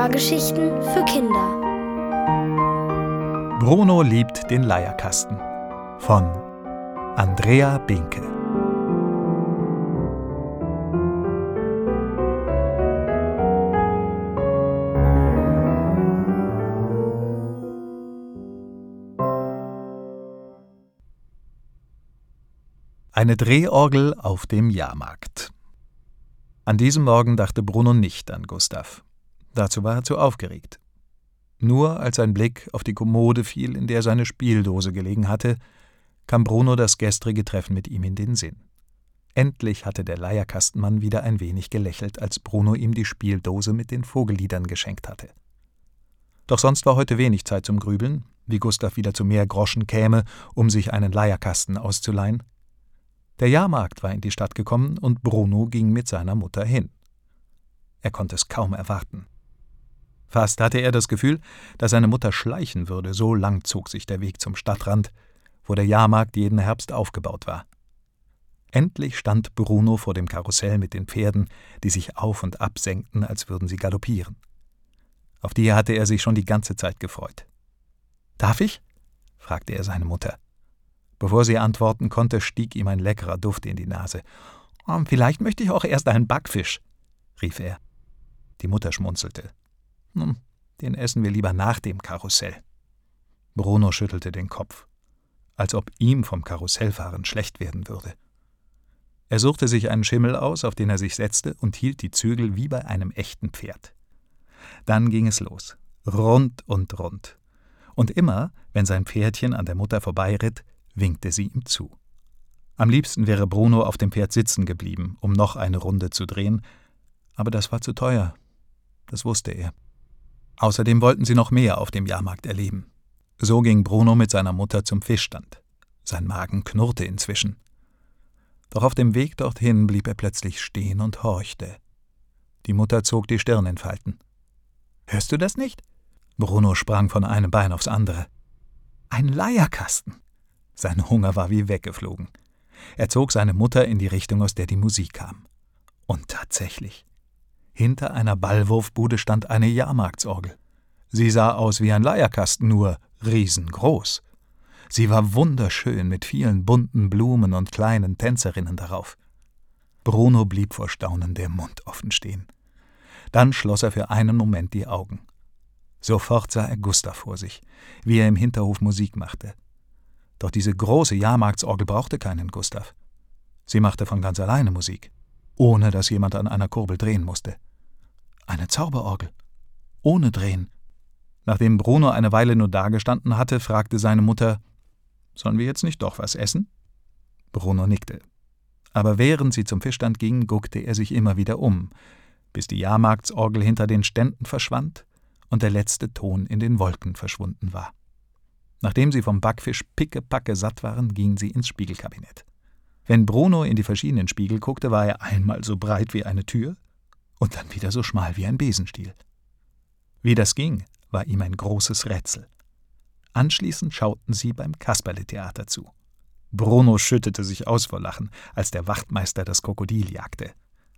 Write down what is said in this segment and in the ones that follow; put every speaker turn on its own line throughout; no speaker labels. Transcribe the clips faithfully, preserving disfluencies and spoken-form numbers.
Hörgeschichten für Kinder.
Bruno liebt den Leierkasten von Andrea Binke. Eine Drehorgel auf dem Jahrmarkt. An diesem Morgen dachte Bruno nicht an Gustav. Dazu war er zu aufgeregt. Nur als sein Blick auf die Kommode fiel, in der seine Spieldose gelegen hatte, kam Bruno das gestrige Treffen mit ihm in den Sinn. Endlich hatte der Leierkastenmann wieder ein wenig gelächelt, als Bruno ihm die Spieldose mit den Vogelliedern geschenkt hatte. Doch sonst war heute wenig Zeit zum Grübeln, wie Gustav wieder zu mehr Groschen käme, um sich einen Leierkasten auszuleihen. Der Jahrmarkt war in die Stadt gekommen und Bruno ging mit seiner Mutter hin. Er konnte es kaum erwarten. Fast hatte er das Gefühl, dass seine Mutter schleichen würde, so lang zog sich der Weg zum Stadtrand, wo der Jahrmarkt jeden Herbst aufgebaut war. Endlich stand Bruno vor dem Karussell mit den Pferden, die sich auf und ab senkten, als würden sie galoppieren. Auf die hatte er sich schon die ganze Zeit gefreut. »Darf ich?« fragte er seine Mutter. Bevor sie antworten konnte, stieg ihm ein leckerer Duft in die Nase. Oh, »Vielleicht möchte ich auch erst einen Backfisch«, rief er. Die Mutter schmunzelte. »Nun, den essen wir lieber nach dem Karussell.« Bruno schüttelte den Kopf, als ob ihm vom Karussellfahren schlecht werden würde. Er suchte sich einen Schimmel aus, auf den er sich setzte, und hielt die Zügel wie bei einem echten Pferd. Dann ging es los, rund und rund. Und immer, wenn sein Pferdchen an der Mutter vorbeiritt, winkte sie ihm zu. Am liebsten wäre Bruno auf dem Pferd sitzen geblieben, um noch eine Runde zu drehen, aber das war zu teuer, das wusste er. Außerdem wollten sie noch mehr auf dem Jahrmarkt erleben. So ging Bruno mit seiner Mutter zum Fischstand. Sein Magen knurrte inzwischen. Doch auf dem Weg dorthin blieb er plötzlich stehen und horchte. Die Mutter zog die Stirn in Falten. »Hörst du das nicht?« Bruno sprang von einem Bein aufs andere. »Ein Leierkasten!« Sein Hunger war wie weggeflogen. Er zog seine Mutter in die Richtung, aus der die Musik kam. Und tatsächlich. Hinter einer Ballwurfbude stand eine Jahrmarktsorgel. Sie sah aus wie ein Leierkasten, nur riesengroß. Sie war wunderschön mit vielen bunten Blumen und kleinen Tänzerinnen darauf. Bruno blieb vor Staunen der Mund offen stehen. Dann schloss er für einen Moment die Augen. Sofort sah er Gustav vor sich, wie er im Hinterhof Musik machte. Doch diese große Jahrmarktsorgel brauchte keinen Gustav. Sie machte von ganz alleine Musik, ohne dass jemand an einer Kurbel drehen musste. Eine Zauberorgel, ohne Drehen. Nachdem Bruno eine Weile nur dagestanden hatte, fragte seine Mutter, »Sollen wir jetzt nicht doch was essen?« Bruno nickte. Aber während sie zum Fischstand ging, guckte er sich immer wieder um, bis die Jahrmarktsorgel hinter den Ständen verschwand und der letzte Ton in den Wolken verschwunden war. Nachdem sie vom Backfisch pickepacke satt waren, gingen sie ins Spiegelkabinett. Wenn Bruno in die verschiedenen Spiegel guckte, war er einmal so breit wie eine Tür und dann wieder so schmal wie ein Besenstiel. Wie das ging, war ihm ein großes Rätsel. Anschließend schauten sie beim Kasperletheater zu. Bruno schüttete sich aus vor Lachen, als der Wachtmeister das Krokodil jagte.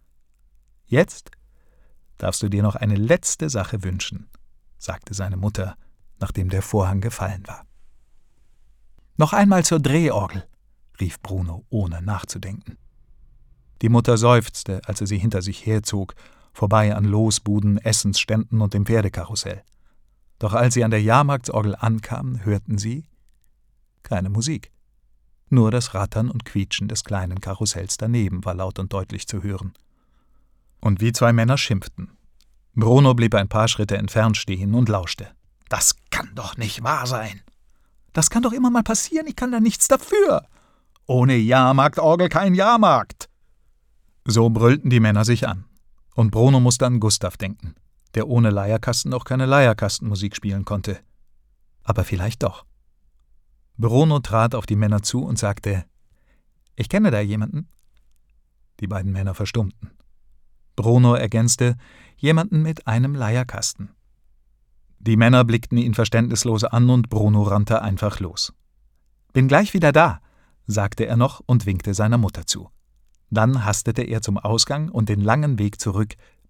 »Jetzt darfst du dir noch eine letzte Sache wünschen«, sagte seine Mutter, nachdem der Vorhang gefallen war. »Noch einmal zur Drehorgel«, rief Bruno, ohne nachzudenken. Die Mutter seufzte, als er sie hinter sich herzog, vorbei an Losbuden, Essensständen und dem Pferdekarussell. Doch als sie an der Jahrmarktsorgel ankamen, hörten sie keine Musik. Nur das Rattern und Quietschen des kleinen Karussells daneben war laut und deutlich zu hören. Und wie zwei Männer schimpften. Bruno blieb ein paar Schritte entfernt stehen und lauschte. »Das kann doch nicht wahr sein!« »Das kann doch immer mal passieren, ich kann da nichts dafür!« »Ohne Jahrmarktorgel kein Jahrmarkt!« So brüllten die Männer sich an. Und Bruno musste an Gustav denken, der ohne Leierkasten auch keine Leierkastenmusik spielen konnte. Aber vielleicht doch. Bruno trat auf die Männer zu und sagte, »Ich kenne da jemanden.« Die beiden Männer verstummten. Bruno ergänzte, »Jemanden mit einem Leierkasten.« Die Männer blickten ihn verständnislos an und Bruno rannte einfach los. »Bin gleich wieder da«, sagte er noch und winkte seiner Mutter zu. Dann hastete er zum Ausgang und den langen Weg zurück,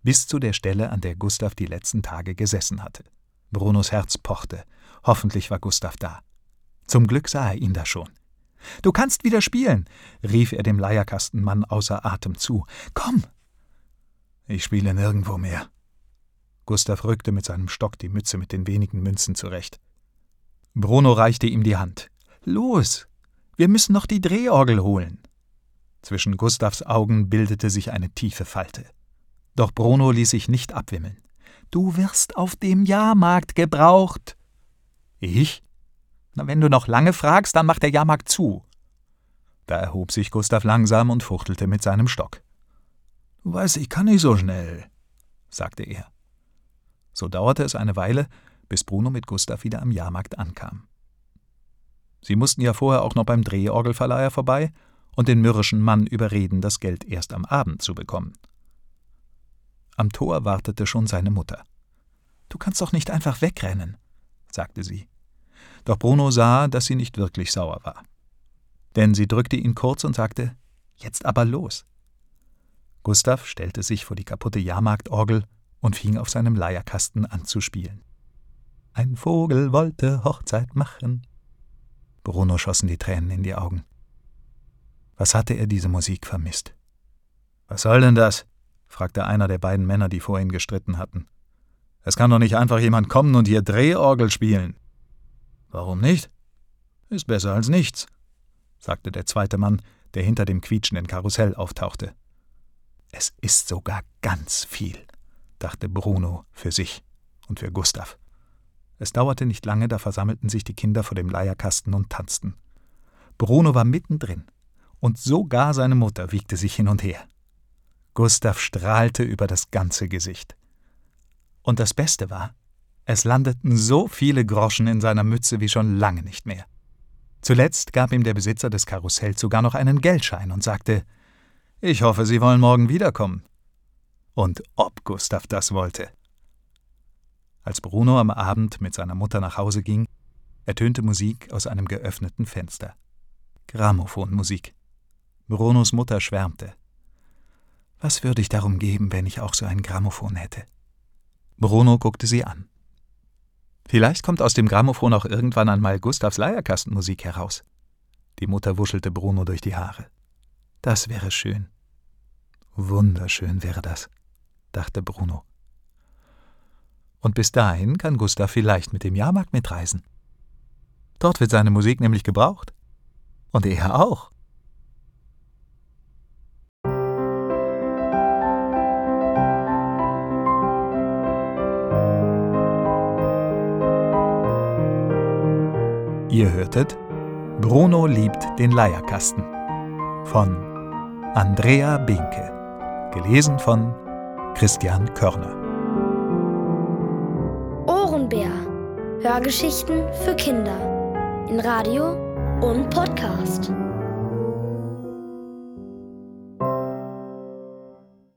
bis zu der Stelle, an der Gustav die letzten Tage gesessen hatte. Brunos Herz pochte. Hoffentlich war Gustav da. Zum Glück sah er ihn da schon. »Du kannst wieder spielen«, rief er dem Leierkastenmann außer Atem zu. »Komm!« »Ich spiele nirgendwo mehr.« Gustav rückte mit seinem Stock die Mütze mit den wenigen Münzen zurecht. Bruno reichte ihm die Hand. »Los, wir müssen noch die Drehorgel holen.« Zwischen Gustavs Augen bildete sich eine tiefe Falte. Doch Bruno ließ sich nicht abwimmeln. »Du wirst auf dem Jahrmarkt gebraucht.« »Ich? Na, wenn du noch lange fragst, dann macht der Jahrmarkt zu.« Da erhob sich Gustav langsam und fuchtelte mit seinem Stock. »Du weißt, ich kann nicht so schnell«, sagte er. So dauerte es eine Weile, bis Bruno mit Gustav wieder am Jahrmarkt ankam. Sie mussten ja vorher auch noch beim Drehorgelverleiher vorbei und den mürrischen Mann überreden, das Geld erst am Abend zu bekommen. Am Tor wartete schon seine Mutter. »Du kannst doch nicht einfach wegrennen«, sagte sie. Doch Bruno sah, dass sie nicht wirklich sauer war. Denn sie drückte ihn kurz und sagte, »Jetzt aber los!« Gustav stellte sich vor die kaputte Jahrmarktorgel und fing auf seinem Leierkasten an zu spielen. »Ein Vogel wollte Hochzeit machen.« Bruno schossen die Tränen in die Augen. Was hatte er diese Musik vermisst? »Was soll denn das?« fragte einer der beiden Männer, die vor ihm gestritten hatten. »Es kann doch nicht einfach jemand kommen und hier Drehorgel spielen.« »Warum nicht? Ist besser als nichts«, sagte der zweite Mann, der hinter dem quietschenden Karussell auftauchte. »Es ist sogar ganz viel«, dachte Bruno für sich und für Gustav. Es dauerte nicht lange, da versammelten sich die Kinder vor dem Leierkasten und tanzten. Bruno war mittendrin, und sogar seine Mutter wiegte sich hin und her. Gustav strahlte über das ganze Gesicht. Und das Beste war, es landeten so viele Groschen in seiner Mütze wie schon lange nicht mehr. Zuletzt gab ihm der Besitzer des Karussells sogar noch einen Geldschein und sagte, »Ich hoffe, Sie wollen morgen wiederkommen.« Und ob Gustav das wollte. Als Bruno am Abend mit seiner Mutter nach Hause ging, ertönte Musik aus einem geöffneten Fenster. Grammophonmusik. Brunos Mutter schwärmte. »Was würde ich darum geben, wenn ich auch so ein Grammophon hätte?« Bruno guckte sie an. Vielleicht kommt aus dem Grammophon auch irgendwann einmal Gustavs Leierkastenmusik heraus. Die Mutter wuschelte Bruno durch die Haare. Das wäre schön. Wunderschön wäre das, dachte Bruno. Und bis dahin kann Gustav vielleicht mit dem Jahrmarkt mitreisen. Dort wird seine Musik nämlich gebraucht. Und er auch. Ihr hörtet Bruno liebt den Leierkasten von Andrea Binke, gelesen von Christian Körner.
Ohrenbär. Hörgeschichten für Kinder in Radio und Podcast.